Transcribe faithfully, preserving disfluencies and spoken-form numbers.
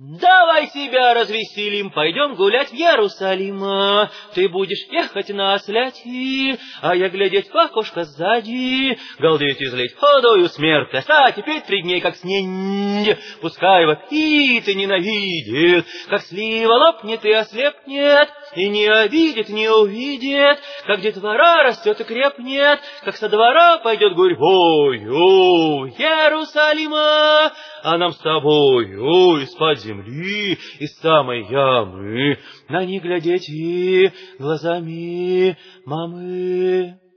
Давай себя развеселим, пойдем гулять в Иерусалим. Ты будешь ехать на осляти, а я глядеть в окошко сзади, галдеть и злить худую смерть, а теперь три дней как снег. Пускай его птицы ненавидит, как слива лопнет и ослепнет, и не обидит, не увидит, как детвора растет и крепнет, как со двора пойдет гурьбою Иерусалима, а нам с тобою из-под земли, из самой ямы, на них глядеть и глазами мамы.